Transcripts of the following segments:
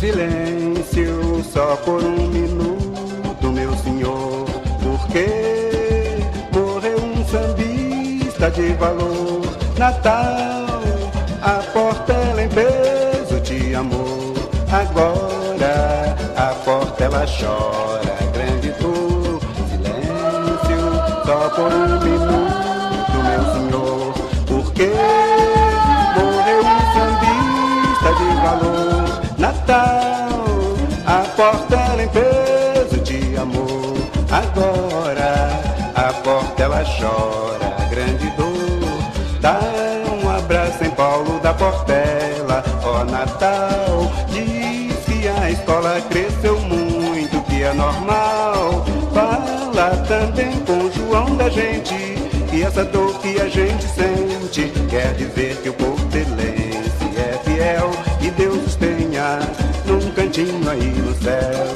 Silêncio só por um minuto, meu senhor, porque morreu um sambista de valor. Natal, a Portela em peso de amor. Agora a Portela chora, grande dor. Silêncio só por um minuto, meu senhor, porque morreu um sambista de valor. Natal, a Portela em peso de amor. Agora a Portela chora, grande dor. Dá um abraço em Paulo da Portela, ó Natal. Diz que a escola cresceu muito, que é normal. Fala também com João da gente, que essa dor que a gente sente quer dizer que o portelense é fiel e Deus os tenha num cantinho aí no céu.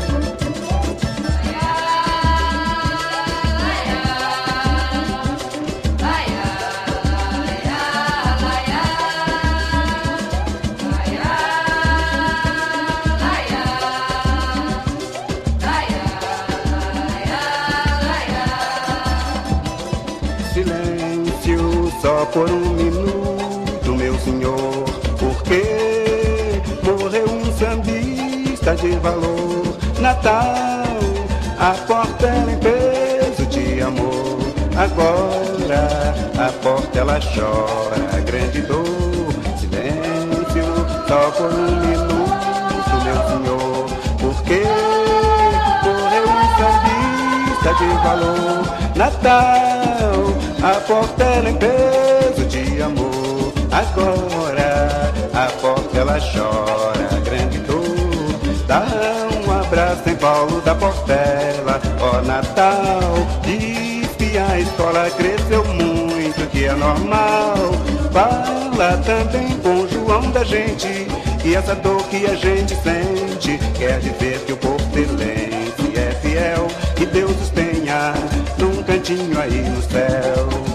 Silêncio só por um minuto, meu senhor, porque morreu um sambista de valor. Natal, a Portela em peso de amor. Agora a Portela chora, grande dor. Silêncio só por um minuto, meu senhor, porque morreu um sambista de valor. Natal, a Portela em peso de amor. Agora a Portela chora, grande dor. Dá um abraço em Paulo da Portela, ó Natal. Diz que a escola cresceu muito, que é normal. Fala também com João da gente, que essa dor que a gente sente quer dizer que o portelense é fiel e Deus os tenha num cantinho aí no céu.